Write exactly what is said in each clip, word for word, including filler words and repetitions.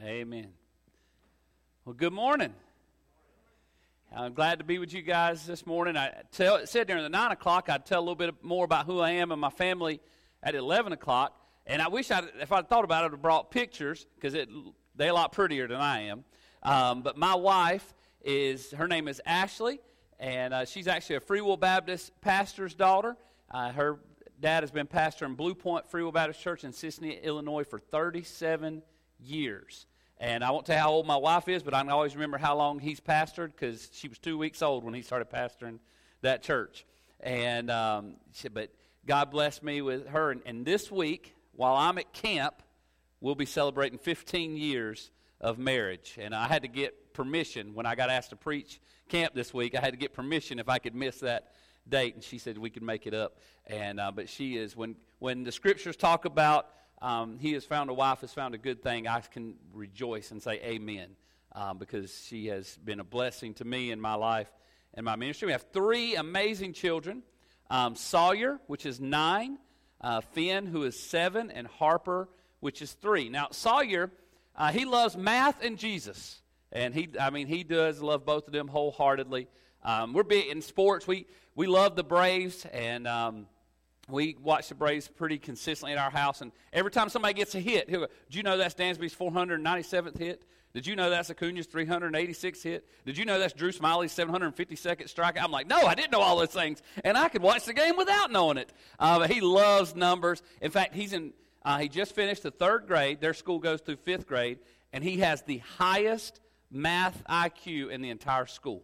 Amen. Well, good morning. I'm glad to be with you guys this morning. I tell, said during the nine o'clock I'd tell a little bit more about who I am and my family at eleven o'clock. And I wish I'd, if I'd thought about it, I'd have brought pictures because they're a lot prettier than I am. Um, but my wife is, her name is Ashley, and uh, she's actually a Free Will Baptist pastor's daughter. Uh, her dad has been pastor in Blue Point Free Will Baptist Church in Cincinnati, Illinois for thirty-seven years. And I won't tell you how old my wife is, but I can always remember how long he's pastored because she was two weeks old when he started pastoring that church. And um, she, but God blessed me with her. And, and this week, while I'm at camp, we'll be celebrating fifteen years of marriage. And I had to get permission when I got asked to preach camp this week. I had to get permission if I could miss that date, and she said we could make it up. And uh, but she is when when the scriptures talk about um, he has found a wife, has found a good thing, I can rejoice and say amen um, because she has been a blessing to me in my life and my ministry. We have three amazing children: um, Sawyer, which is nine, uh, Finn, who is seven, and Harper, which is three. Now Sawyer, uh, he loves math and Jesus, and he I mean he does love both of them wholeheartedly. Um, we're big in sports. We we love the Braves, and um, we watch the Braves pretty consistently at our house. And every time somebody gets a hit, he'll go, "Did you know that's Dansby's four hundred ninety-seventh hit? Did you know that's Acuna's three hundred eighty-sixth hit? Did you know that's Drew Smiley's seven hundred fifty-second strikeout?" I'm like, no, I didn't know all those things, and I could watch the game without knowing it. Uh, but he loves numbers. In fact, he's in. Uh, he just finished the third grade. Their school goes through fifth grade, and he has the highest math I Q in the entire school.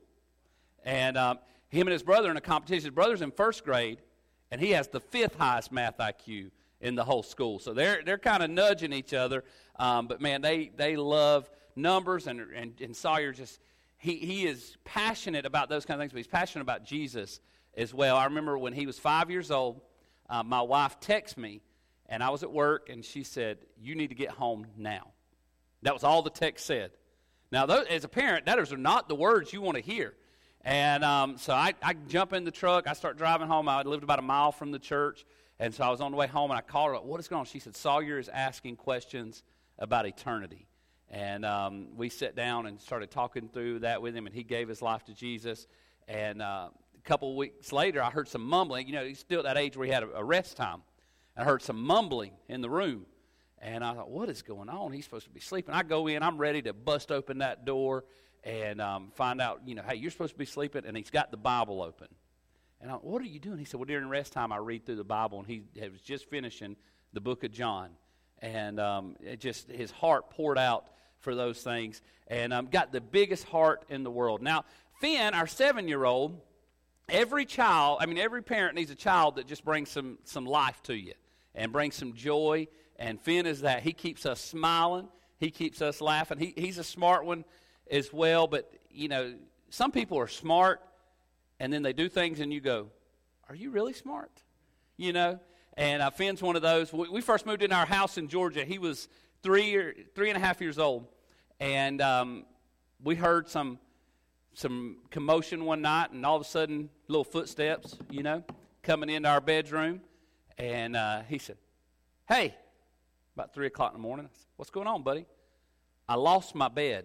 And um, him and his brother in a competition. His brother's in first grade, and he has the fifth highest math I Q in the whole school. So they're they're kind of nudging each other. Um, but man, they they love numbers, and and, and Sawyer just he he is passionate about those kind of things. But he's passionate about Jesus as well. I remember when he was five years old, uh, my wife texted me, and I was at work, and she said, "You need to get home now." That was all the text said. Now, those, as a parent, those are not the words you want to hear. And um, so I, I jump in the truck. I start driving home. I lived about a mile from the church. And so I was on the way home, and I called her up. "What is going on?" She said, "Sawyer is asking questions about eternity." And um, we sat down and started talking through that with him, and he gave his life to Jesus. And uh, a couple of weeks later, I heard some mumbling. You know, he's still at that age where he had a, a rest time. I heard some mumbling in the room. And I thought, what is going on? He's supposed to be sleeping. I go in. I'm ready to bust open that door and um, find out, you know, hey, you're supposed to be sleeping, and he's got the Bible open. And I, what are you doing? He said, well, during rest time, I read through the Bible, and he was just finishing the book of John. And um, it just his heart poured out for those things, and um, got the biggest heart in the world. Now, Finn, our seven-year-old, every child, I mean, every parent needs a child that just brings some, some life to you and brings some joy, and Finn is that. He keeps us smiling. He keeps us laughing. He, he's a smart one as well, but, you know, some people are smart, and then they do things, and you go, are you really smart? You know, and uh, Finn's one of those. We, we first moved in our house in Georgia. He was three or three and a half years old, and um, we heard some some commotion one night, and all of a sudden, little footsteps, you know, coming into our bedroom, and uh, he said, "Hey," about three o'clock in the morning. I said, "What's going on, buddy?" "I lost my bed."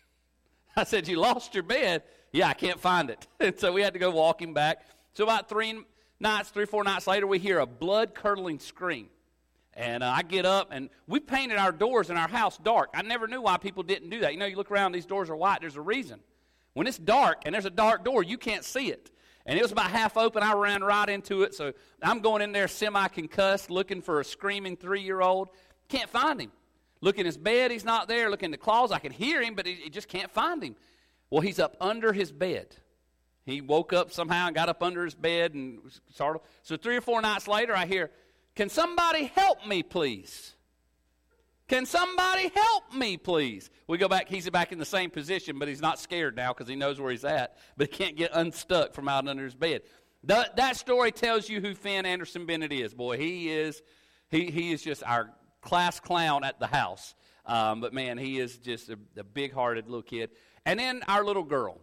I said, "You lost your bed?" "Yeah, I can't find it." And so we had to go walking back. So about three nights, three or four nights later, we hear a blood-curdling scream. And uh, I get up, and we painted our doors in our house dark. I never knew why people didn't do that. You know, you look around, these doors are white. There's a reason. When it's dark and there's a dark door, you can't see it. And it was about half open. I ran right into it. So I'm going in there semi-concussed, looking for a screaming three-year-old. Can't find him. Look in his bed, he's not there. Look in the closet, I can hear him, but he, he just can't find him. Well, he's up under his bed. He woke up somehow and got up under his bed and startled. So three or four nights later, I hear, "Can somebody help me, please? Can somebody help me, please?" We go back. He's back in the same position, but he's not scared now because he knows where he's at, but he can't get unstuck from out under his bed. The, that story tells you who Finn Anderson Bennett is. Boy, he is, he, he is just our class clown at the house. Um, but, man, he is just a, a big-hearted little kid. And then our little girl.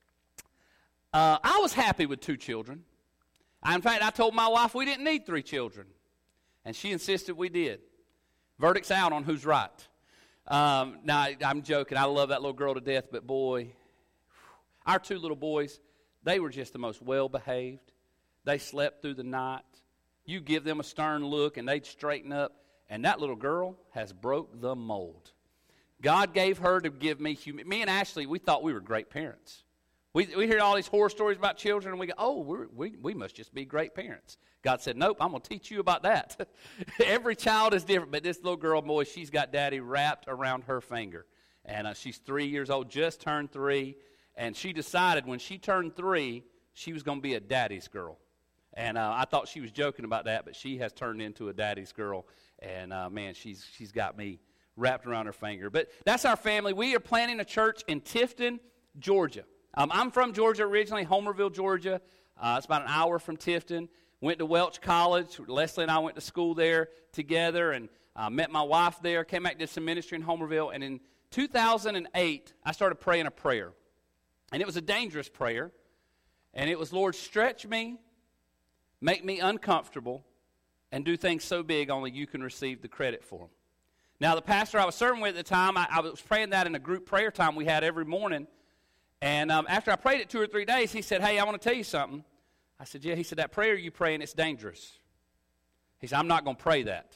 Uh, I was happy with two children. I, in fact, I told my wife we didn't need three children. And she insisted we did. Verdict's out on who's right. Um, no, I, I'm joking. I love that little girl to death, but boy, our two little boys, they were just the most well-behaved. They slept through the night. You give them a stern look, and they'd straighten up. And that little girl has broke the mold. God gave her to give me hum- me and Ashley. We thought we were great parents. We we hear all these horror stories about children, and we go, "Oh, we're, we we must just be great parents." God said, "Nope, I'm going to teach you about that." Every child is different, but this little girl, boy, she's got Daddy wrapped around her finger, and uh, she's three years old, just turned three, and she decided when she turned three, she was going to be a daddy's girl. And uh, I thought she was joking about that, but she has turned into a daddy's girl. And, uh, man, she's she's got me wrapped around her finger. But that's our family. We are planting a church in Tifton, Georgia. Um, I'm from Georgia originally, Homerville, Georgia. Uh, it's about an hour from Tifton. Went to Welch College. Leslie and I went to school there together and uh, met my wife there. Came back, did some ministry in Homerville. And in two thousand eight, I started praying a prayer. And it was a dangerous prayer. And it was, Lord, stretch me, make me uncomfortable, and do things so big only you can receive the credit for them. Now, the pastor I was serving with at the time, I, I was praying that in a group prayer time we had every morning. And um, after I prayed it two or three days, he said, "Hey, I want to tell you something." I said, "Yeah." He said, "That prayer you praying, it's dangerous." He said, "I'm not going to pray that."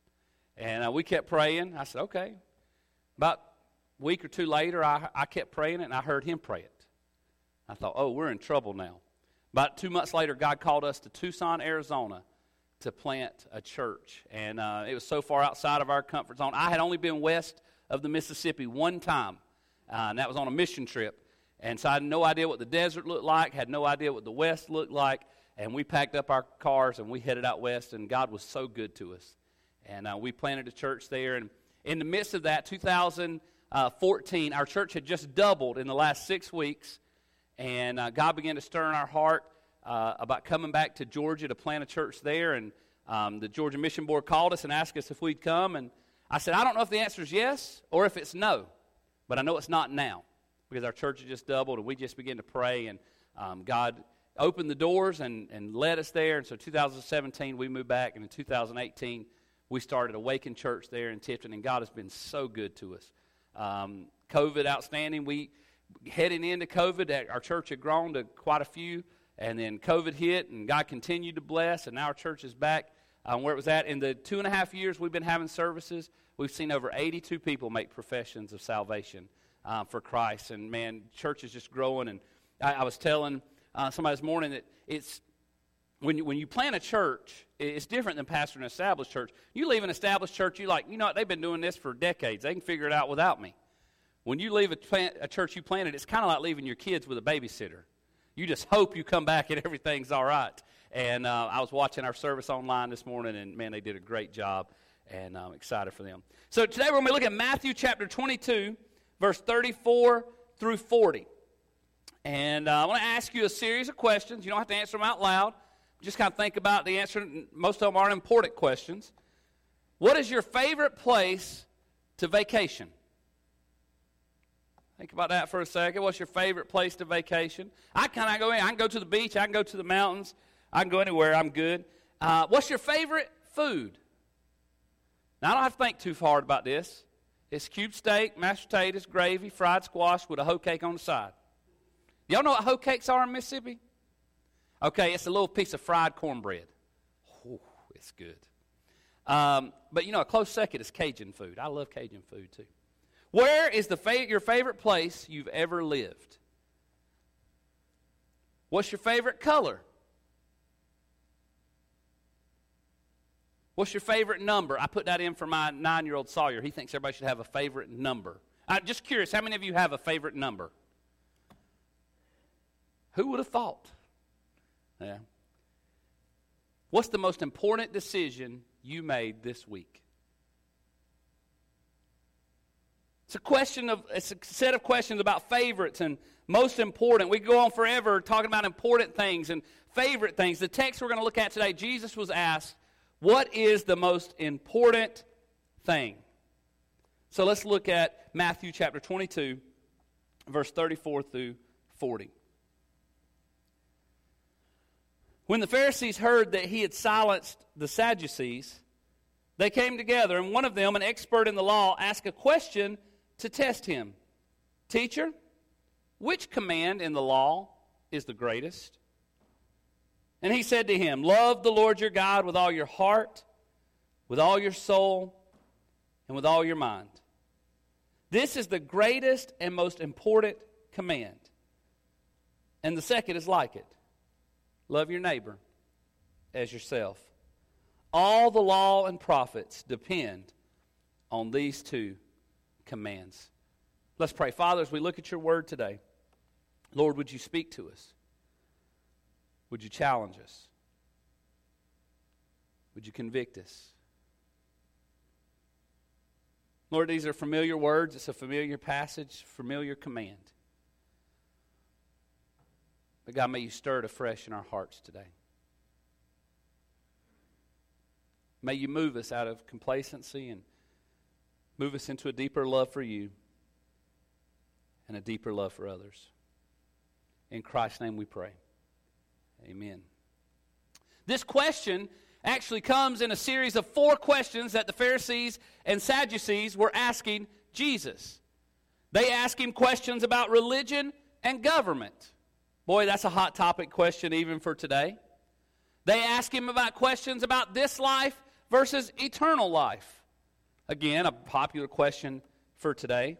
And uh, we kept praying. I said, "Okay." About a week or two later, I, I kept praying it, and I heard him pray it. I thought, oh, we're in trouble now. About two months later, God called us to Tucson, Arizona, to plant a church. And uh, it was so far outside of our comfort zone. I had only been west of the Mississippi one time, uh, and that was on a mission trip. And so I had no idea what the desert looked like, had no idea what the west looked like. And we packed up our cars, and we headed out west, and God was so good to us. And uh, we planted a church there. And in the midst of that, two thousand fourteen, our church had just doubled in the last six weeks. And uh, God began to stir in our heart uh, about coming back to Georgia to plant a church there. And um, the Georgia Mission Board called us and asked us if we'd come. And I said, I don't know if the answer is yes or if it's no. But I know it's not now because our church had just doubled. And we just began to pray. And um, God opened the doors and, and led us there. And so two thousand seventeen, we moved back. And in two thousand eighteen, we started Awaken Church there in Tifton. And God has been so good to us. Um, COVID outstanding. We... Heading into COVID, our church had grown to quite a few, and then COVID hit, and God continued to bless, and now our church is back um, where it was at. In the two and a half years we've been having services, we've seen over eighty-two people make professions of salvation uh, for Christ, and man, church is just growing. And I, I was telling uh, somebody this morning that it's when you, when you plant a church, it's different than pastoring an established church. You leave an established church, you like, you know what, they've been doing this for decades. They can figure it out without me. When you leave a, plant, a church you planted, it's kind of like leaving your kids with a babysitter. You just hope you come back and everything's all right. And uh, I was watching our service online this morning, and, man, they did a great job, and I'm excited for them. So today we're going to look at Matthew chapter twenty-two, verse thirty-four through forty. And uh, I want to ask you a series of questions. You don't have to answer them out loud. Just kind of think about the answer. Most of them aren't important questions. What is your favorite place to vacation? Think about that for a second. What's your favorite place to vacation? I kind of go in. I can go to the beach. I can go to the mountains. I can go anywhere. I'm good. Uh, what's your favorite food? Now, I don't have to think too hard about this. It's cube steak, mashed potatoes, gravy, fried squash with a hoe cake on the side. Y'all know what hoe cakes are in Mississippi? Okay, it's a little piece of fried cornbread. Ooh, it's good. Um, but, you know, a close second is Cajun food. I love Cajun food, too. Where is the fa- your favorite place you've ever lived? What's your favorite color? What's your favorite number? I put that in for my nine-year-old Sawyer. He thinks everybody should have a favorite number. I'm just curious, how many of you have a favorite number? Who would have thought? Yeah. What's the most important decision you made this week? It's a question of it's a set of questions about favorites and most important. We go on forever talking about important things and favorite things. The text we're going to look at today, Jesus was asked, what is the most important thing? So let's look at Matthew chapter twenty-two, verse thirty-four through forty. When the Pharisees heard that he had silenced the Sadducees, they came together, and one of them, an expert in the law, asked a question to test him. Teacher, which command in the law is the greatest? And he said to him, love the Lord your God with all your heart, with all your soul, and with all your mind. This is the greatest and most important command. And the second is like it. Love your neighbor as yourself. All the law and prophets depend on these two commands. Let's pray. Father, as we look at your word today, Lord, would you speak to us? Would you challenge us? Would you convict us? Lord, these are familiar words. It's a familiar passage, familiar command. But God, may you stir it afresh in our hearts today. May you move us out of complacency and move us into a deeper love for you and a deeper love for others. In Christ's name we pray. Amen. This question actually comes in a series of four questions that the Pharisees and Sadducees were asking Jesus. They asked him questions about religion and government. Boy, that's a hot topic question even for today. They asked him about questions about this life versus eternal life. Again, a popular question for today.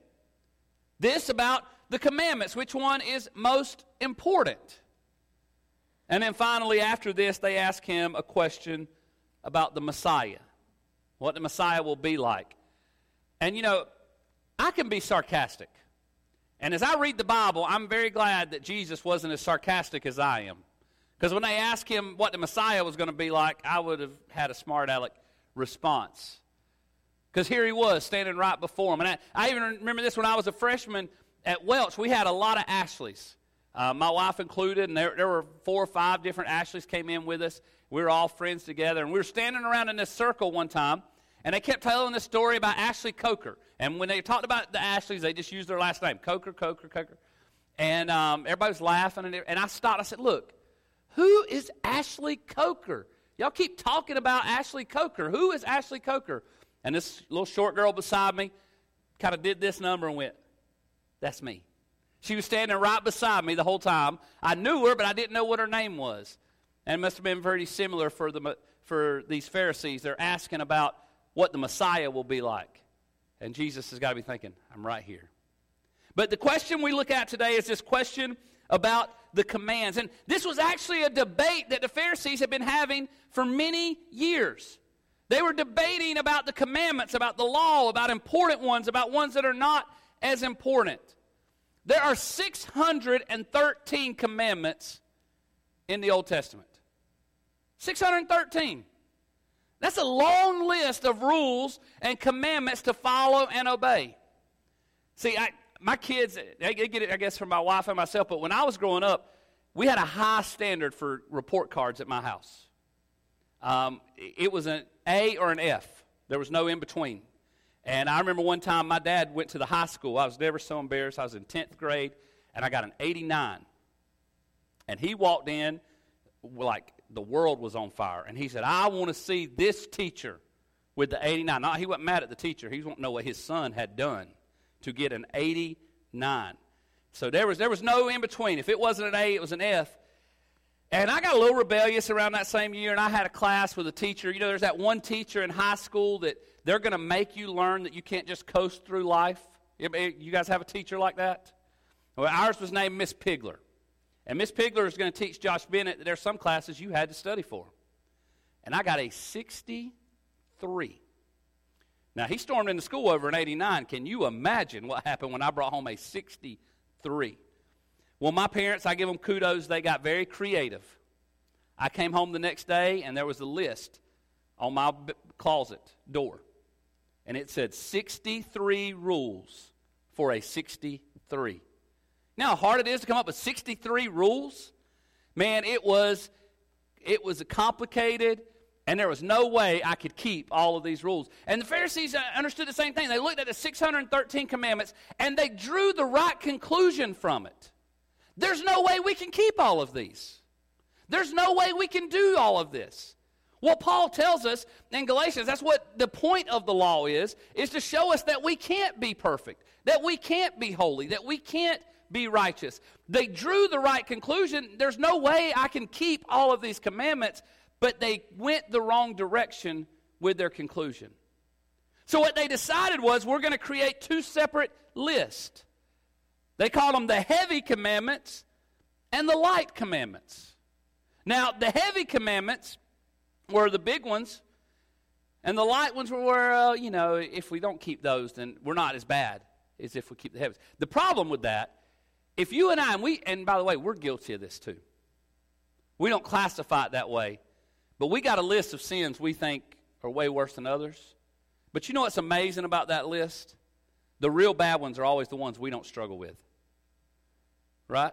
This about the commandments, which one is most important? And then finally, after this, they ask him a question about the Messiah, what the Messiah will be like. And you know, I can be sarcastic. And as I read the Bible, I'm very glad that Jesus wasn't as sarcastic as I am. Because when they asked him what the Messiah was going to be like, I would have had a smart aleck response. Because here he was standing right before him. And I, I even remember this when I was a freshman at Welch. We had a lot of Ashleys. Uh, my wife included, and there, there were four or five different Ashleys came in with us. We were all friends together, and we were standing around in this circle one time, and they kept telling this story about Ashley Coker. And when they talked about the Ashleys, they just used their last name, Coker, Coker, Coker. And um, everybody was laughing, and, and I stopped. I said, look, who is Ashley Coker? Y'all keep talking about Ashley Coker. Who is Ashley Coker? And this little short girl beside me kind of did this number and went, that's me. She was standing right beside me the whole time. I knew her, but I didn't know what her name was. And it must have been very similar for the for these Pharisees. They're asking about what the Messiah will be like. And Jesus has got to be thinking, I'm right here. But the question we look at today is this question about the commands. And this was actually a debate that the Pharisees had been having for many years. They were debating about the commandments, about the law, about important ones, about ones that are not as important. There are six hundred thirteen commandments in the Old Testament. six hundred thirteen. That's a long list of rules and commandments to follow and obey. See, I, my kids, they get it, I guess, from my wife and myself, but when I was growing up, we had a high standard for report cards at my house. Um, it was an A or an F. There was no in between. And I remember one time my dad went to the high school. I was never so embarrassed. I was in tenth grade, and I got an eighty-nine. And he walked in like the world was on fire. And he said, I want to see this teacher with the eighty-nine. No, he wasn't mad at the teacher. He wanted to know what his son had done to get an eighty-nine. So there was, there was no in between. If it wasn't an A, it was an F. And I got a little rebellious around that same year, and I had a class with a teacher. You know, there's that one teacher in high school that they're going to make you learn that you can't just coast through life. You guys have a teacher like that? Well, ours was named Miss Pigler. And Miss Pigler is going to teach Josh Bennett that there's some classes you had to study for. And I got a sixty-three. Now, he stormed into school over an eighty-nine. Can you imagine what happened when I brought home a sixty-three? Well, my parents, I give them kudos. They got very creative. I came home the next day, and there was a list on my b- closet door. And it said sixty-three rules for a sixty-three. You know how hard it is to come up with sixty-three rules? Man, it was, it was complicated, and there was no way I could keep all of these rules. And the Pharisees understood the same thing. They looked at the six hundred thirteen commandments, and they drew the right conclusion from it. There's no way we can keep all of these. There's no way we can do all of this. What Paul tells us in Galatians, that's what the point of the law is, is to show us that we can't be perfect, that we can't be holy, that we can't be righteous. They drew the right conclusion. There's no way I can keep all of these commandments, but they went the wrong direction with their conclusion. So what they decided was, we're going to create two separate lists. They called them the heavy commandments and the light commandments. Now, the heavy commandments were the big ones, and the light ones were, uh, you know, if we don't keep those, then we're not as bad as if we keep the heavy. The problem with that, if you and I, and we, and by the way, we're guilty of this too. We don't classify it that way, but we got a list of sins we think are way worse than others. But you know what's amazing about that list? The real bad ones are always the ones we don't struggle with. Right?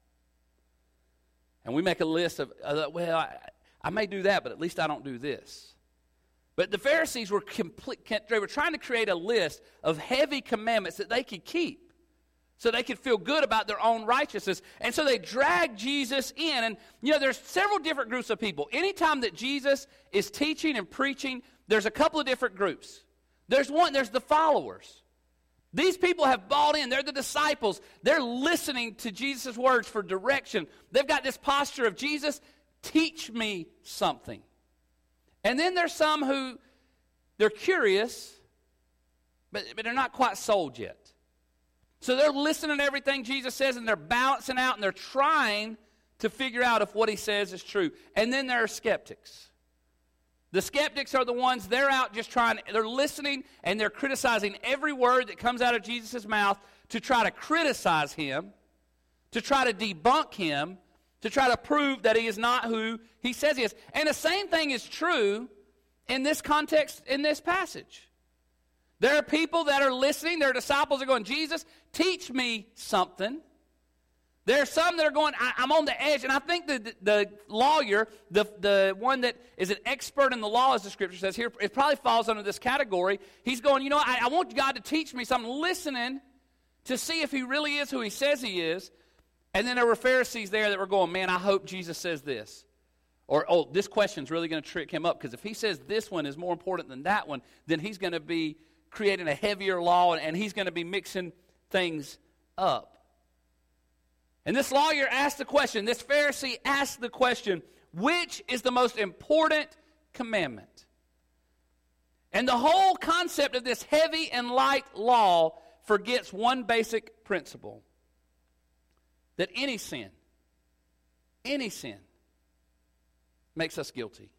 And we make a list of, uh, well, I, I may do that, but at least I don't do this. But the Pharisees were complete, they were trying to create a list of heavy commandments that they could keep so they could feel good about their own righteousness. And so they dragged Jesus in. And, you know, there's several different groups of people. Anytime that Jesus is teaching and preaching, there's a couple of different groups. There's one, there's the followers. These people have bought in. They're the disciples. They're listening to Jesus' words for direction. They've got this posture of, Jesus, teach me something. And then there's some who, they're curious, but, but they're not quite sold yet. So they're listening to everything Jesus says, and they're balancing out, and they're trying to figure out if what he says is true. And then there are skeptics. The skeptics are the ones, they're out just trying, they're listening, and they're criticizing every word that comes out of Jesus' mouth to try to criticize him, to try to debunk him, to try to prove that he is not who he says he is. And the same thing is true in this context, in this passage. There are people that are listening, their disciples are going, Jesus, teach me something. There are some that are going, I, I'm on the edge. And I think the, the, the lawyer, the, the one that is an expert in the law, as the scripture says here, it probably falls under this category. He's going, you know, I, I want God to teach me something. Listening to see if he really is who he says he is. And then there were Pharisees there that were going, man, I hope Jesus says this. Or, oh, this question's really going to trick him up, because if he says this one is more important than that one, then he's going to be creating a heavier law, and, and he's going to be mixing things up. And this lawyer asked the question, this Pharisee asked the question, which is the most important commandment? And the whole concept of this heavy and light law forgets one basic principle. That any sin, any sin makes us guilty.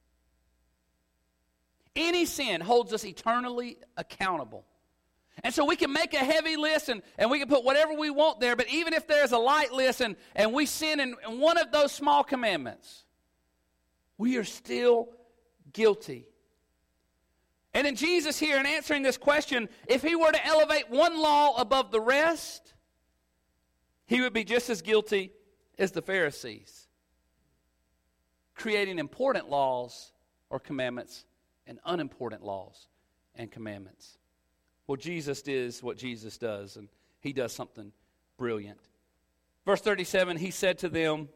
Any sin holds us eternally accountable. And so we can make a heavy list and, and we can put whatever we want there, but even if there's a light list and, and we sin in, in one of those small commandments, we are still guilty. And in Jesus here, in answering this question, if he were to elevate one law above the rest, he would be just as guilty as the Pharisees, creating important laws or commandments and unimportant laws and commandments. Well, Jesus is what Jesus does, and he does something brilliant. Verse thirty-seven, he said to them,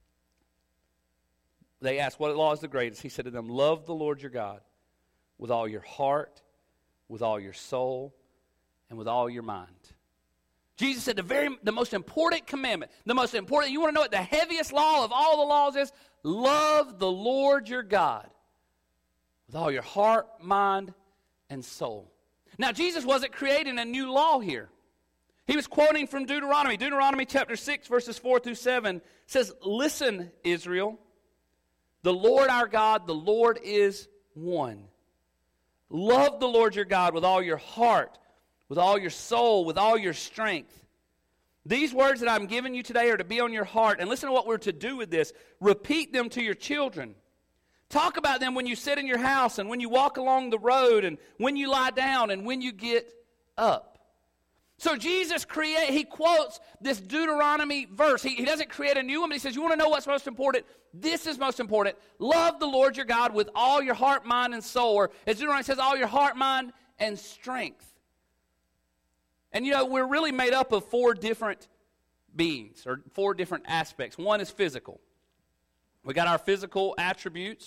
they asked, what law is the greatest? He said to them, love the Lord your God with all your heart, with all your soul, and with all your mind. Jesus said the very the most important commandment, the most important, you want to know what the heaviest law of all the laws is? Love the Lord your God with all your heart, mind, and soul. Now, Jesus wasn't creating a new law here. He was quoting from Deuteronomy. Deuteronomy chapter six, verses four through seven says, listen, Israel, the Lord our God, the Lord is one. Love the Lord your God with all your heart, with all your soul, with all your strength. These words that I'm giving you today are to be on your heart. And listen to what we're to do with this. Repeat them to your children. Talk about them when you sit in your house and when you walk along the road and when you lie down and when you get up. So Jesus create, he quotes this Deuteronomy verse. He, he doesn't create a new one, but he says, you want to know what's most important? This is most important. Love the Lord your God with all your heart, mind, and soul. Or as Deuteronomy says, all your heart, mind, and strength. And you know, we're really made up of four different beings, or four different aspects. One is physical. We got our physical attributes,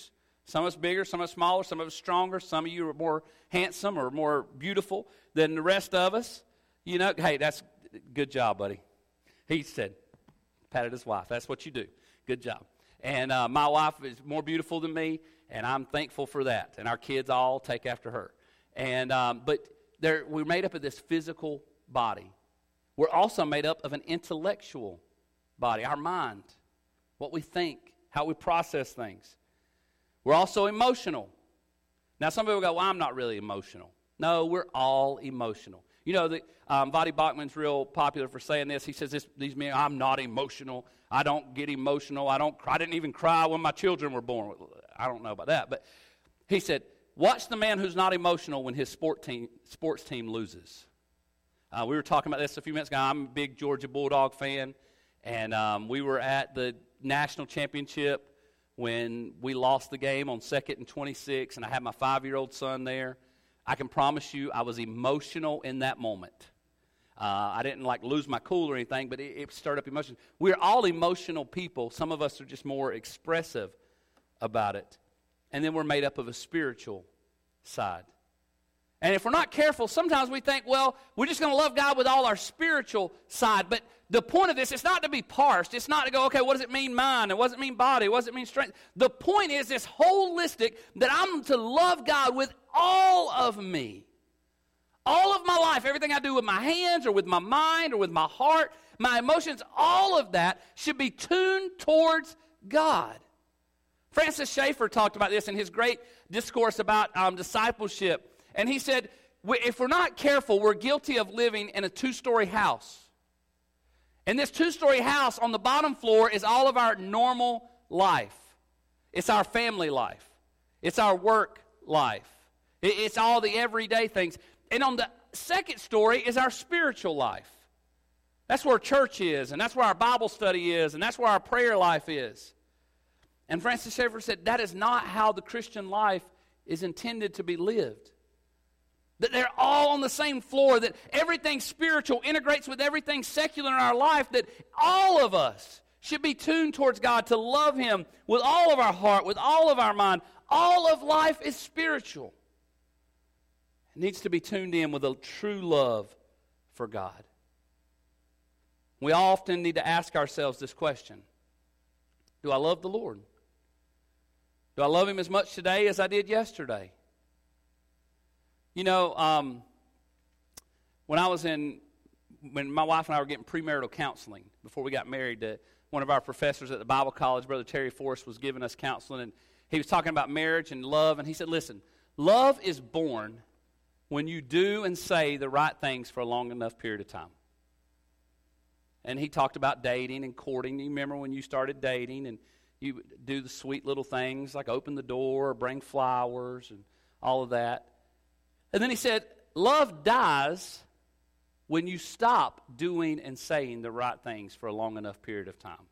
Some of us bigger, some of us smaller, some of us stronger. Some of you are more handsome or more beautiful than the rest of us. You know, hey, that's good job, buddy. He said, patted his wife. That's what you do. Good job. And uh, my wife is more beautiful than me, and I'm thankful for that. And our kids all take after her. And um, but there, we're made up of this physical body. We're also made up of an intellectual body, our mind, what we think, how we process things. We're also emotional. Now, some people go, well, I'm not really emotional. No, we're all emotional. You know, the, um, Voddie Bauchman's real popular for saying this. He says, this, these men, I'm not emotional. I don't get emotional. I don't cry. I didn't even cry when my children were born. I don't know about that. But he said, watch the man who's not emotional when his sport team, sports team loses. Uh, we were talking about this a few minutes ago. I'm a big Georgia Bulldog fan. And um, we were at the national championship when we lost the game on second and twenty-six, and I had my five-year-old son there. I can promise you I was emotional in that moment. Uh, I didn't, like, lose my cool or anything, but it, it stirred up emotion. We're all emotional people. Some of us are just more expressive about it. And then we're made up of a spiritual side. And if we're not careful, sometimes we think, well, we're just going to love God with all our spiritual side. But the point of this, it's not to be parsed. It's not to go, okay, what does it mean mind? And what does it mean body? What does it mean strength? The point is this holistic, that I'm to love God with all of me. All of my life, everything I do with my hands or with my mind or with my heart, my emotions, all of that should be tuned towards God. Francis Schaeffer talked about this in his great discourse about um, discipleship. And he said, if we're not careful, we're guilty of living in a two-story house. And this two-story house on the bottom floor is all of our normal life. It's our family life. It's our work life. It's all the everyday things. And on the second story is our spiritual life. That's where church is, and that's where our Bible study is, and that's where our prayer life is. And Francis Schaeffer said that is not how the Christian life is intended to be lived. That they're all on the same floor, that everything spiritual integrates with everything secular in our life, that all of us should be tuned towards God to love Him with all of our heart, with all of our mind. All of life is spiritual. It needs to be tuned in with a true love for God. We often need to ask ourselves this question: do I love the Lord? Do I love Him as much today as I did yesterday? You know, um, when I was in, when my wife and I were getting premarital counseling before we got married, uh, one of our professors at the Bible College, Brother Terry Forrest, was giving us counseling, and he was talking about marriage and love, and he said, listen, love is born when you do and say the right things for a long enough period of time. And he talked about dating and courting. You remember when you started dating and you do the sweet little things like open the door or bring flowers and all of that. And then he said, love dies when you stop doing and saying the right things for a long enough period of time.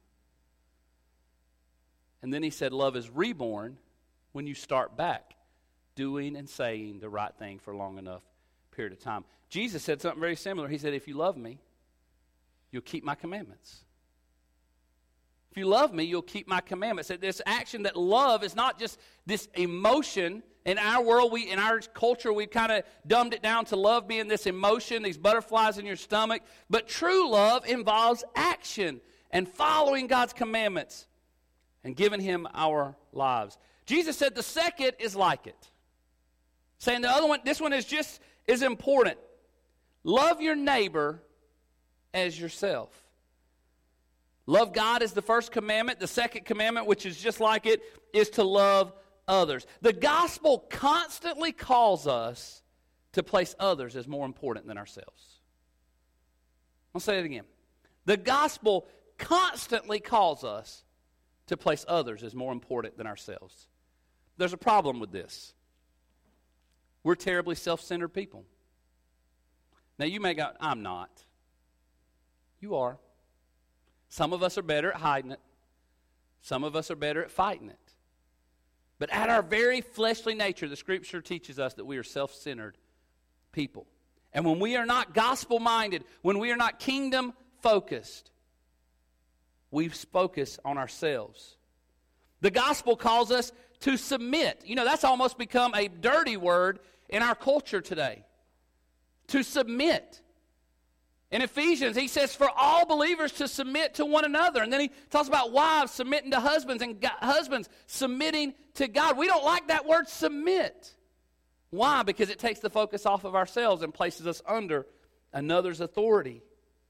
And then he said, love is reborn when you start back doing and saying the right thing for a long enough period of time. Jesus said something very similar. He said, if you love me, you'll keep my commandments. If you love me, you'll keep my commandments. That this action, that love is not just this emotion. In our world, we in our culture, we've kind of dumbed it down to love being this emotion, these butterflies in your stomach. But true love involves action and following God's commandments and giving Him our lives. Jesus said the second is like it. Saying the other one, this one is just as important. Love your neighbor as yourself. Love God is the first commandment. The second commandment, which is just like it, is to love others. The gospel constantly calls us to place others as more important than ourselves. I'll say it again. The gospel constantly calls us to place others as more important than ourselves. There's a problem with this. We're terribly self-centered people. Now you may go, I'm not. You are. Some of us are better at hiding it. Some of us are better at fighting it. But at our very fleshly nature, the Scripture teaches us that we are self-centered people. And when we are not gospel-minded, when we are not kingdom-focused, we focus on ourselves. The gospel calls us to submit. You know, that's almost become a dirty word in our culture today. To submit. In Ephesians, he says for all believers to submit to one another. And then he talks about wives submitting to husbands and husbands submitting to God. We don't like that word submit. Why? Because it takes the focus off of ourselves and places us under another's authority.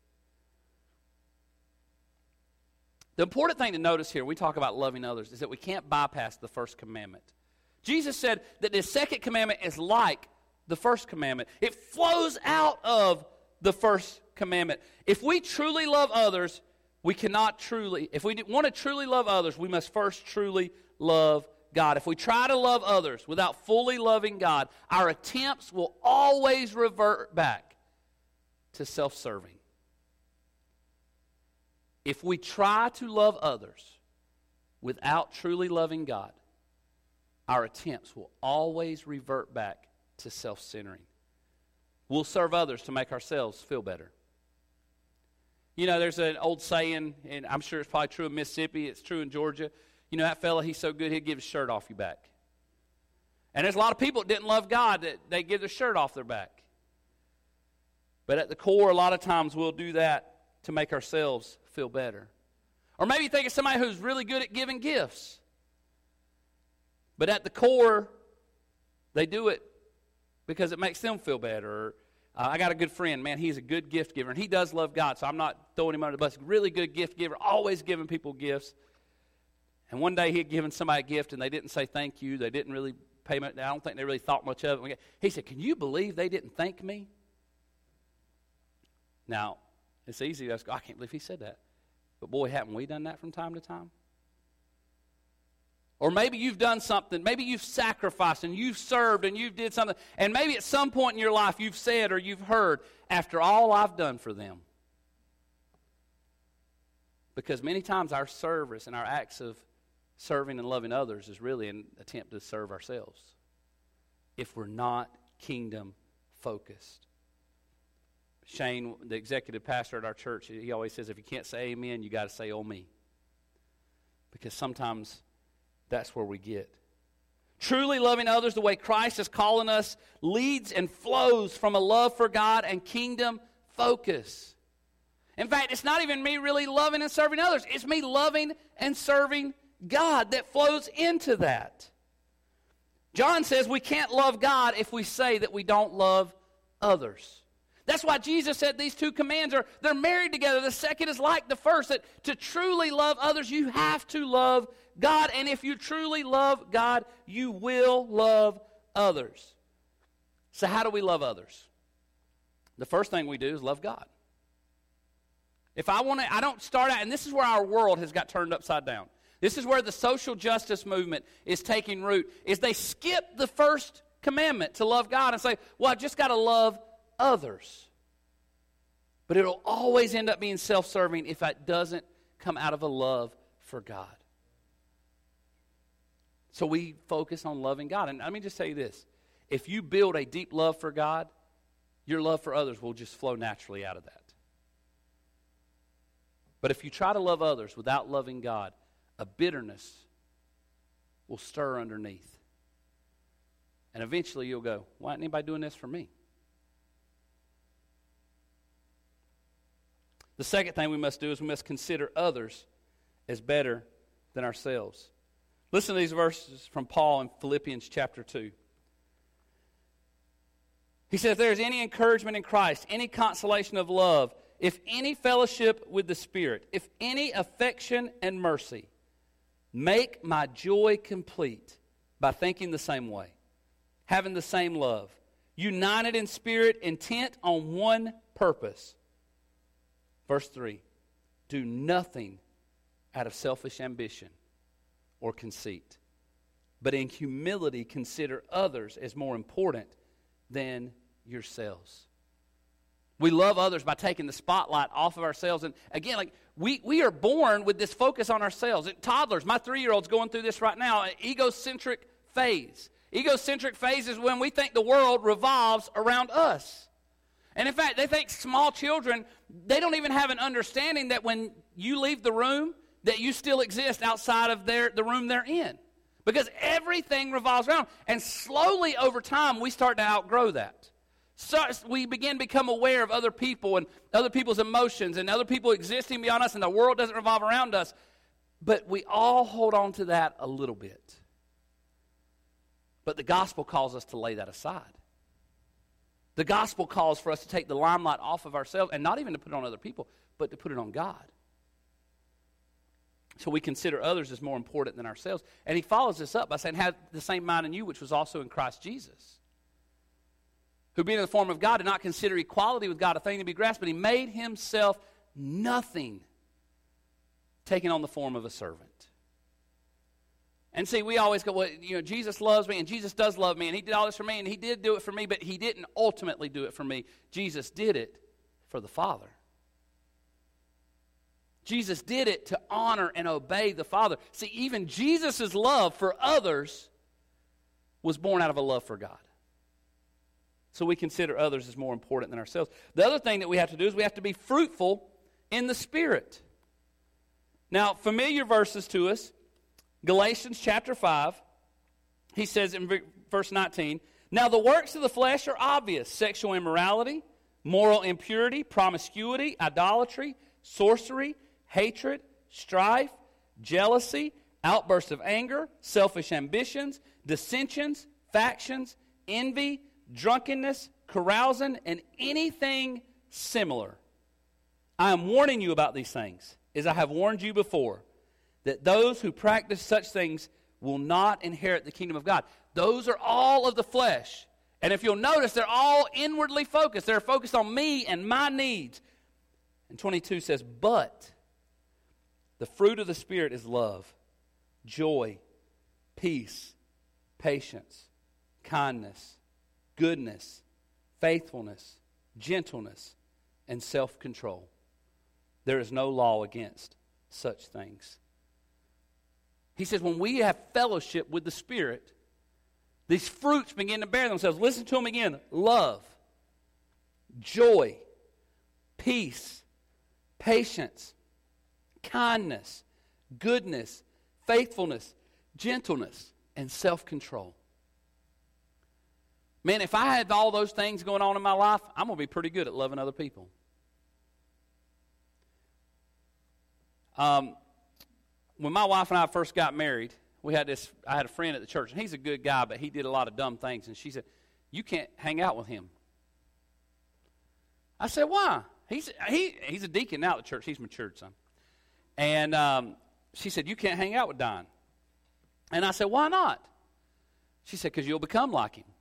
The important thing to notice here, we talk about loving others, is that we can't bypass the first commandment. Jesus said that the second commandment is like the first commandment. It flows out of the first commandment. If we truly love others, we cannot truly, if we want to truly love others, we must first truly love God. If we try to love others without fully loving God, our attempts will always revert back to self-serving. If we try to love others without truly loving God, our attempts will always revert back to self-centering. We'll serve others to make ourselves feel better. You know, there's an old saying, and I'm sure it's probably true in Mississippi, it's true in Georgia. You know, that fella, he's so good, he'd give his shirt off your back. And there's a lot of people that didn't love God that they give their shirt off their back. But at the core, a lot of times we'll do that to make ourselves feel better. Or maybe you think of somebody who's really good at giving gifts. But at the core, they do it because it makes them feel better. Or, uh, I got a good friend, man, he's a good gift giver, and he does love God, so I'm not throwing him under the bus. Really good gift giver, always giving people gifts. And one day he had given somebody a gift, and they didn't say thank you. They didn't really pay much. I don't think they really thought much of it. He said, can you believe they didn't thank me? Now, it's easy to go, I can't believe he said that. But boy, haven't we done that from time to time? Or maybe you've done something, maybe you've sacrificed and you've served and you've did something, and maybe at some point in your life you've said or you've heard, after all I've done for them. Because many times our service and our acts of serving and loving others is really an attempt to serve ourselves if we're not kingdom focused. Shane, the executive pastor at our church, he always says, if you can't say amen, you got to say oh me. Because sometimes that's where we get. Truly loving others the way Christ is calling us leads and flows from a love for God and kingdom focus. In fact, it's not even me really loving and serving others. It's me loving and serving God that flows into that. John says we can't love God if we say that we don't love others. That's why Jesus said these two commands are, they're married together. The second is like the first, that to truly love others, you have to love God. And if you truly love God, you will love others. So how do we love others? The first thing we do is love God. If I want to, I don't start out, and this is where our world has got turned upside down. This is where the social justice movement is taking root, is they skip the first commandment to love God and say, well, I've just got to love others. But it'll always end up being self-serving if it doesn't come out of a love for God. So we focus on loving God. And let me just tell you this. If you build a deep love for God, your love for others will just flow naturally out of that. But if you try to love others without loving God, a bitterness will stir underneath. And eventually you'll go, why isn't anybody doing this for me? The second thing we must do is we must consider others as better than ourselves. Listen to these verses from Paul in Philippians chapter two. He says, if there is any encouragement in Christ, any consolation of love, if any fellowship with the Spirit, if any affection and mercy, make my joy complete by thinking the same way, having the same love, united in spirit, intent on one purpose. Verse three, do nothing out of selfish ambition or conceit, but in humility consider others as more important than yourselves. We love others by taking the spotlight off of ourselves. And again, like we, we are born with this focus on ourselves. And toddlers, my three-year-old's going through this right now, an egocentric phase. Egocentric phase is when we think the world revolves around us. And in fact, they think small children, they don't even have an understanding that when you leave the room, that you still exist outside of their, the room they're in. Because everything revolves around. And slowly over time, we start to outgrow that. So we begin to become aware of other people and other people's emotions and other people existing beyond us, and the world doesn't revolve around us. But we all hold on to that a little bit. But the gospel calls us to lay that aside. The gospel calls for us to take the limelight off of ourselves, and not even to put it on other people, but to put it on God. So we consider others as more important than ourselves. And he follows this up by saying, have the same mind in you which was also in Christ Jesus, who being in the form of God did not consider equality with God a thing to be grasped, but he made himself nothing, taking on the form of a servant. And see, we always go, well, you know, Jesus loves me, and Jesus does love me, and he did all this for me, and he did do it for me, but he didn't ultimately do it for me. Jesus did it for the Father. Jesus did it to honor and obey the Father. See, even Jesus' love for others was born out of a love for God. So we consider others as more important than ourselves. The other thing that we have to do is we have to be fruitful in the Spirit. Now, familiar verses to us, Galatians chapter five, he says in verse nineteen, now the works of the flesh are obvious: sexual immorality, moral impurity, promiscuity, idolatry, sorcery, hatred, strife, jealousy, outbursts of anger, selfish ambitions, dissensions, factions, envy, drunkenness, carousing, and anything similar. I am warning you about these things, as I have warned you before, that those who practice such things will not inherit the kingdom of God. Those are all of the flesh. And if you'll notice, they're all inwardly focused. They're focused on me and my needs. And twenty-two says, but the fruit of the Spirit is love, joy, peace, patience, kindness, goodness, faithfulness, gentleness, and self-control. There is no law against such things. He says when we have fellowship with the Spirit, these fruits begin to bear themselves. Listen to them again. Love, joy, peace, patience, kindness, goodness, faithfulness, gentleness, and self-control. Man, if I had all those things going on in my life, I'm going to be pretty good at loving other people. Um, when my wife and I first got married, we had this. I had a friend at the church, and he's a good guy, but he did a lot of dumb things. And she said, "You can't hang out with him." I said, "Why?" He's he he's a deacon now at the church. He's matured some. And um, she said, "You can't hang out with Don." And I said, "Why not?" She said, "Because you'll become like him."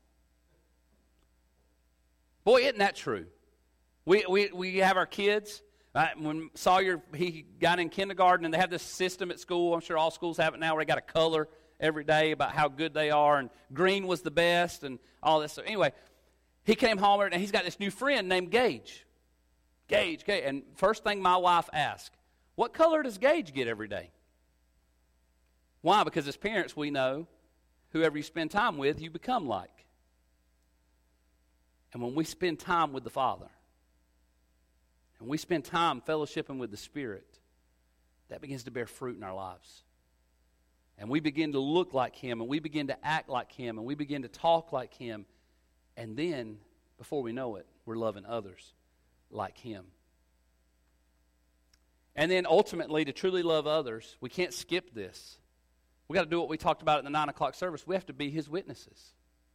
Boy, isn't that true? We we we have our kids. Right? When Sawyer, he got in kindergarten, and they have this system at school. I'm sure all schools have it now, where they got a color every day about how good they are, and green was the best, and all this. So anyway, he came home, and he's got this new friend named Gage. Gage, Gage. And first thing my wife asked, what color does Gage get every day? Why? Because as parents, we know whoever you spend time with, you become like. And when we spend time with the Father, and we spend time fellowshipping with the Spirit, that begins to bear fruit in our lives. And we begin to look like Him, and we begin to act like Him, and we begin to talk like Him. And then, before we know it, we're loving others like Him. And then ultimately, to truly love others, we can't skip this. We've got to do what we talked about in the nine o'clock service. We have to be His witnesses.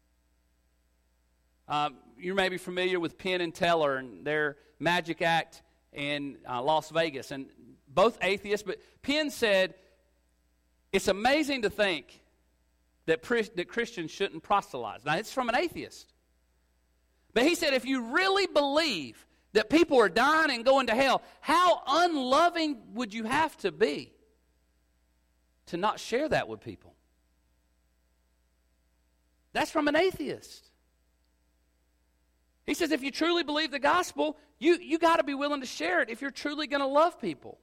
Um, you may be familiar with Penn and Teller and their Magic Act in uh, Las Vegas. And both atheists, but Penn said, it's amazing to think that, pre- that Christians shouldn't proselytize. Now, it's from an atheist. But he said, if you really believe that people are dying and going to hell, how unloving would you have to be to not share that with people? That's from an atheist. He says if you truly believe the gospel, you, you got to be willing to share it if you're truly going to love people.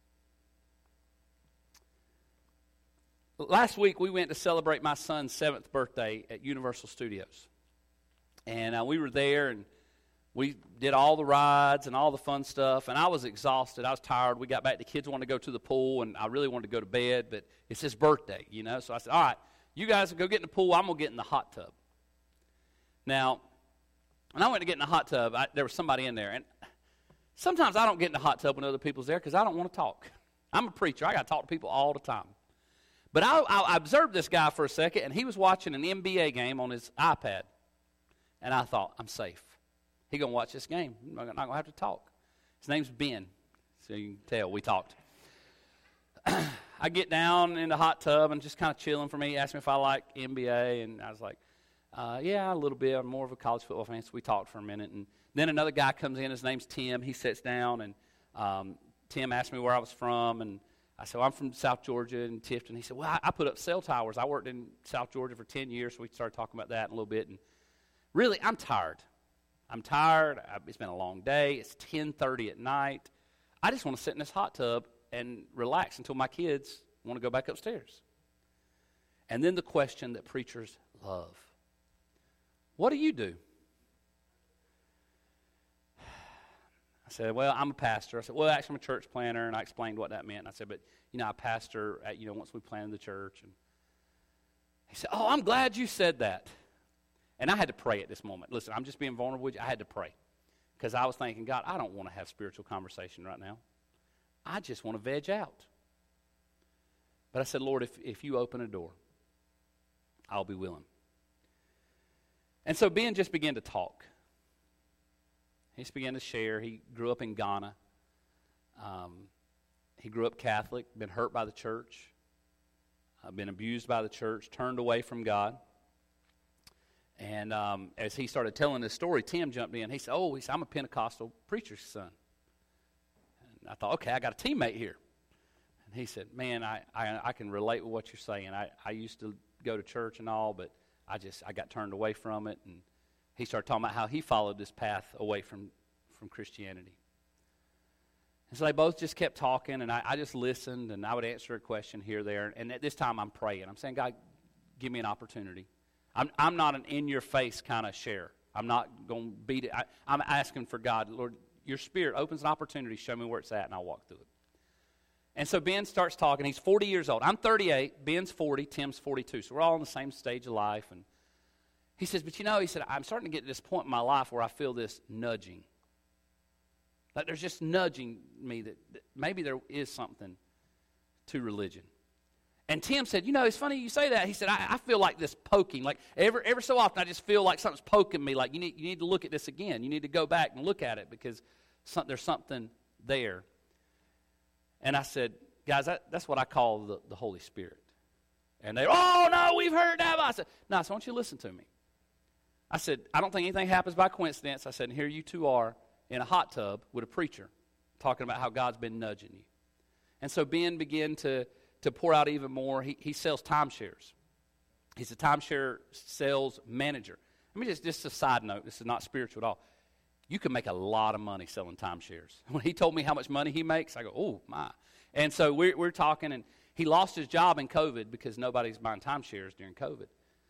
Last week we went to celebrate my son's seventh birthday at Universal Studios. And uh, we were there, and we did all the rides and all the fun stuff, and I was exhausted. I was tired. We got back. The kids wanted to go to the pool, and I really wanted to go to bed, but it's his birthday, you know. So I said, all right, you guys go get in the pool. I'm going to get in the hot tub. Now, when I went to get in the hot tub, I, there was somebody in there, and sometimes I don't get in the hot tub when other people's there because I don't want to talk. I'm a preacher. I got to talk to people all the time. But I, I observed this guy for a second, and he was watching an N B A game on his iPad. And I thought, I'm safe. He's going to watch this game. I'm not going to have to talk. His name's Ben. So you can tell we talked. I get down in the hot tub and just kind of chilling for me. He asked me if I like N B A, and I was like, uh, yeah, a little bit. I'm more of a college football fan, so we talked for a minute. And then another guy comes in. His name's Tim. He sits down, and um, Tim asked me where I was from, and I said, well, I'm from South Georgia and Tifton. He said, well, I, I put up cell towers. I worked in South Georgia for ten years, so we started talking about that in a little bit. And really, I'm tired. I'm tired. I, it's been a long day. It's ten thirty at night. I just want to sit in this hot tub and relax until my kids want to go back upstairs. And then the question that preachers love. What do you do? I said, well, I'm a pastor. I said, well, actually, I'm a church planner, and I explained what that meant. And I said, but, you know, I pastor, at, you know, once we planted the church. And he said, oh, I'm glad you said that. And I had to pray at this moment. Listen, I'm just being vulnerable with you. I had to pray because I was thinking, God, I don't want to have spiritual conversation right now. I just want to veg out. But I said, Lord, if, if you open a door, I'll be willing. And so Ben just began to talk. He just began to share. He grew up in Ghana. Um, he grew up Catholic, been hurt by the church, uh, been abused by the church, turned away from God. And um, as he started telling this story, Tim jumped in. He said, oh, he said, I'm a Pentecostal preacher's son. And I thought, okay, I got a teammate here. And he said, man, I, I, I can relate with what you're saying. I, I used to go to church and all, but I just, I got turned away from it. And he started talking about how he followed this path away from, from Christianity. And so they both just kept talking, and I, I just listened, and I would answer a question here or there. And at this time, I'm praying. I'm saying, God, give me an opportunity. I'm, I'm not an in-your-face kind of share. I'm not going to beat it. I, I'm asking for God, Lord, your Spirit opens an opportunity, show me where it's at, and I'll walk through it. And so Ben starts talking. He's forty years old. I'm thirty-eight. Ben's forty. Tim's forty-two. So we're all in the same stage of life. And he says, but you know, he said, I'm starting to get to this point in my life where I feel this nudging. Like there's just nudging me that, that maybe there is something to religion. And Tim said, you know, it's funny you say that. He said, I, I feel like this poking. Like every, every so often I just feel like something's poking me. Like you need, you need to look at this again. You need to go back and look at it because some, there's something there. And I said, guys, that, that's what I call the, the Holy Spirit. And they, oh, no, we've heard that. I said, no, so I want you to listen to me. I said, I don't think anything happens by coincidence. I said, and here you two are in a hot tub with a preacher talking about how God's been nudging you. And so Ben began to, to pour out even more. He, he sells timeshares. He's a timeshare sales manager. Let me just, just a side note. This is not spiritual at all. You can make a lot of money selling timeshares. When he told me how much money he makes, I go, oh, my. And so we're, we're talking, and he lost his job in COVID because nobody's buying timeshares during COVID.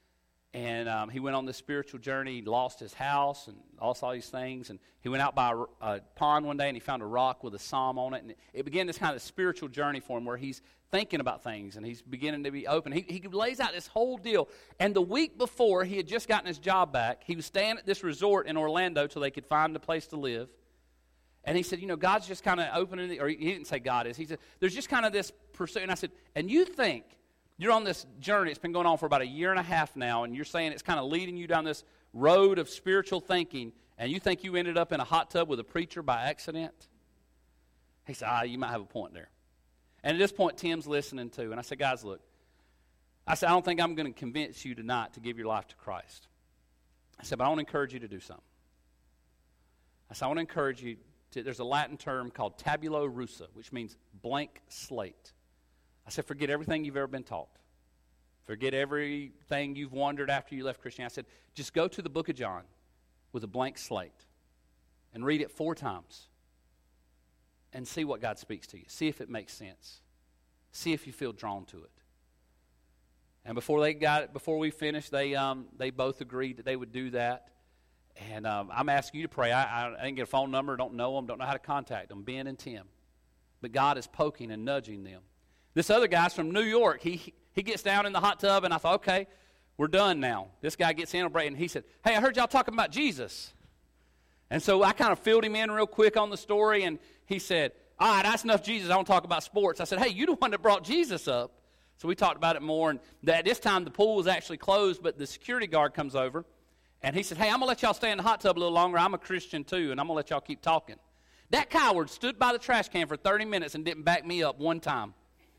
And um, he went on this spiritual journey. He lost his house and lost all these things. And he went out by a, a pond one day, and he found a rock with a psalm on it. And it began this kind of spiritual journey for him where he's thinking about things, and he's beginning to be open. He, he lays out this whole deal. And the week before, he had just gotten his job back. He was staying at this resort in Orlando till they could find a place to live. And he said, you know, God's just kind of opening, the, or he didn't say God is. He said, there's just kind of this pursuit. And I said, and you think, you're on this journey. It's been going on for about a year and a half now, and you're saying it's kind of leading you down this road of spiritual thinking, and you think you ended up in a hot tub with a preacher by accident? He said, ah, you might have a point there. And at this point, Tim's listening too. And I said, guys, look. I said, I don't think I'm going to convince you tonight to give your life to Christ. I said, but I want to encourage you to do something. I said, I want to encourage you to, there's a Latin term called tabula rasa, which means blank slate. I said, forget everything you've ever been taught. Forget everything you've wondered after you left Christianity. I said, just go to the book of John with a blank slate and read it four times and see what God speaks to you. See if it makes sense. See if you feel drawn to it. And before they got it, before we finished, they um, they both agreed that they would do that. And um, I'm asking you to pray. I, I didn't get a phone number, don't know them, don't know how to contact them, Ben and Tim. But God is poking and nudging them. This other guy's from New York. He he gets down in the hot tub, and I thought, okay, we're done now. This guy gets in, and he said, hey, I heard y'all talking about Jesus. And so I kind of filled him in real quick on the story, and he said, all right, that's enough Jesus. I don't talk about sports. I said, hey, you the one that brought Jesus up. So we talked about it more, and at this time the pool was actually closed, but the security guard comes over, and he said, hey, I'm going to let y'all stay in the hot tub a little longer. I'm a Christian too, and I'm going to let y'all keep talking. That coward stood by the trash can for thirty minutes and didn't back me up one time.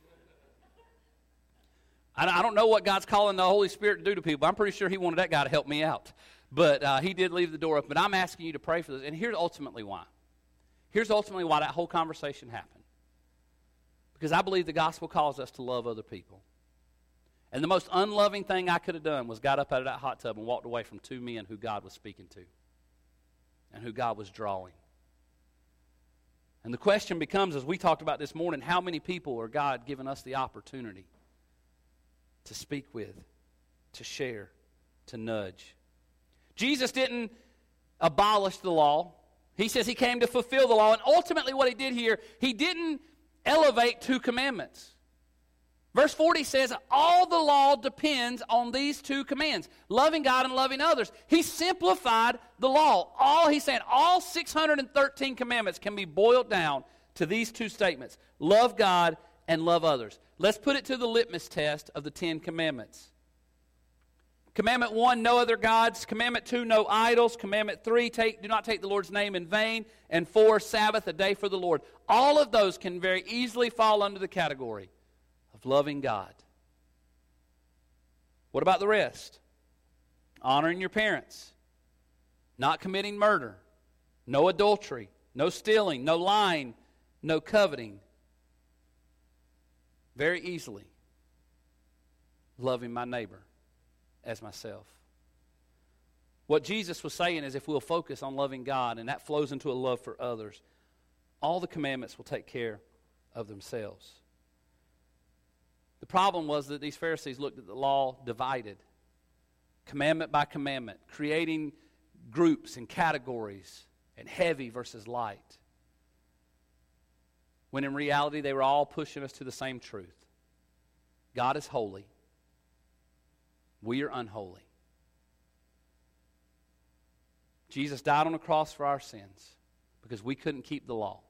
I don't know what God's calling the Holy Spirit to do to people. I'm pretty sure he wanted that guy to help me out. But uh, he did leave the door open. But I'm asking you to pray for this. And here's ultimately why. Here's ultimately why that whole conversation happened. Because I believe the gospel calls us to love other people. And the most unloving thing I could have done was got up out of that hot tub and walked away from two men who God was speaking to. And who God was drawing. And the question becomes, as we talked about this morning, how many people are God giving us the opportunity to speak with, to share, to nudge? Jesus didn't abolish the law. He says he came to fulfill the law. And ultimately what he did here, he didn't elevate two commandments. Verse forty says, all the law depends on these two commands, loving God and loving others. He simplified the law. All he's saying, all six hundred thirteen commandments can be boiled down to these two statements, love God and love others. Let's put it to the litmus test of the Ten Commandments. Commandment one, no other gods. Commandment two, no idols. Commandment three, take, do not take the Lord's name in vain. And four, Sabbath, a day for the Lord. All of those can very easily fall under the category of loving God. What about the rest? Honoring your parents. Not committing murder. No adultery. No stealing. No lying. No coveting. Very easily loving my neighbor as myself. What Jesus was saying is if we'll focus on loving God, and that flows into a love for others, all the commandments will take care of themselves. The problem was that these Pharisees looked at the law divided, commandment by commandment, creating groups and categories, and heavy versus light. When in reality they were all pushing us to the same truth. God is holy. We are unholy. Jesus died on the cross for our sins because we couldn't keep the law.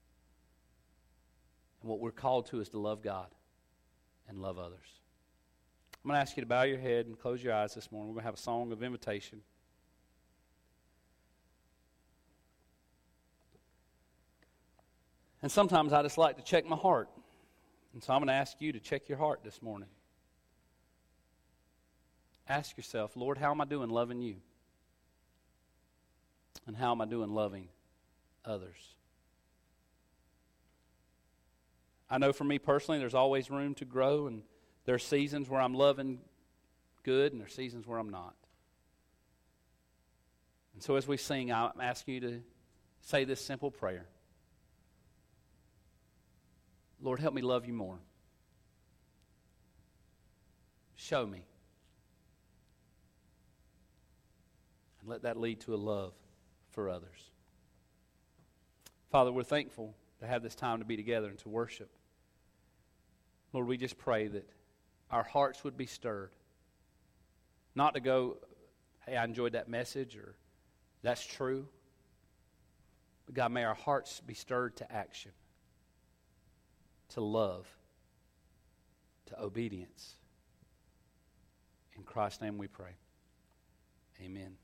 And what we're called to is to love God and love others. I'm going to ask you to bow your head and close your eyes this morning. We're going to have a song of invitation. And sometimes I just like to check my heart. And so I'm going to ask you to check your heart this morning. Ask yourself, Lord, how am I doing loving you? And how am I doing loving others? I know for me personally, there's always room to grow, and there are seasons where I'm loving good, and there are seasons where I'm not. And so as we sing, I'm asking you to say this simple prayer. Lord, help me love you more. Show me. And let that lead to a love for others. Father, we're thankful to have this time to be together and to worship. Lord, we just pray that our hearts would be stirred. Not to go, hey, I enjoyed that message, or that's true. But God, may our hearts be stirred to action, to love, to obedience. In Christ's name we pray. Amen.